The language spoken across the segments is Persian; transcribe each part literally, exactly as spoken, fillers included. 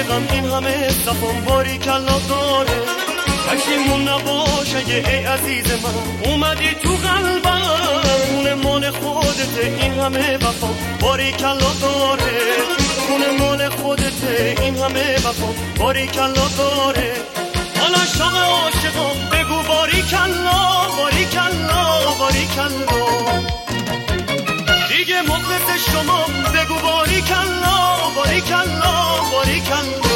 عاشقم این همه صفم باری کلا داره پشیمون نباش اگه ای عزیز من اومدی تو قلبم خونه مال خودته این همه وفا باری کلا داره خونه مال خودته این همه وفا باری کلا داره حالا شاق عاشقم بگو باری کلا باری کلا باری کلا دیگه مخلص شما بگو باری کلا باری کلا باری کلا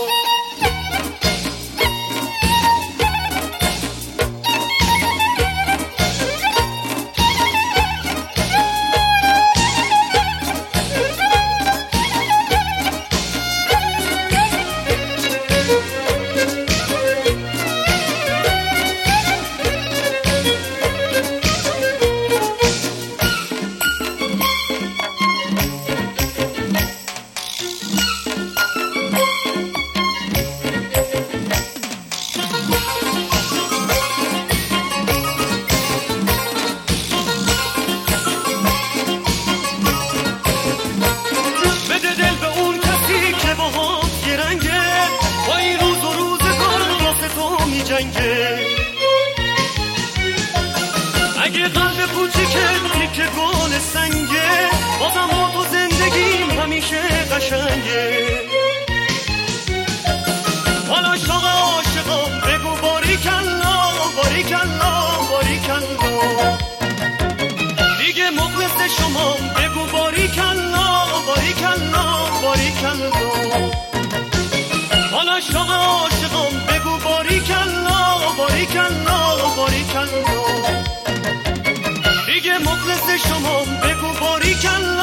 اگه قلب کوچیکت تیکه گل سنگه بازم با تو زندگیم همیشه قشنگه حالا شاق عاشقم بگو باری کلا باری کلا باری کلا دیگه مخلص شما بگو باری کلا باری کلا باری کلا حالا شاق عاشقم بگو باری کلا باری کلا باری کلا دیگه مخلص شما بگو باری کلا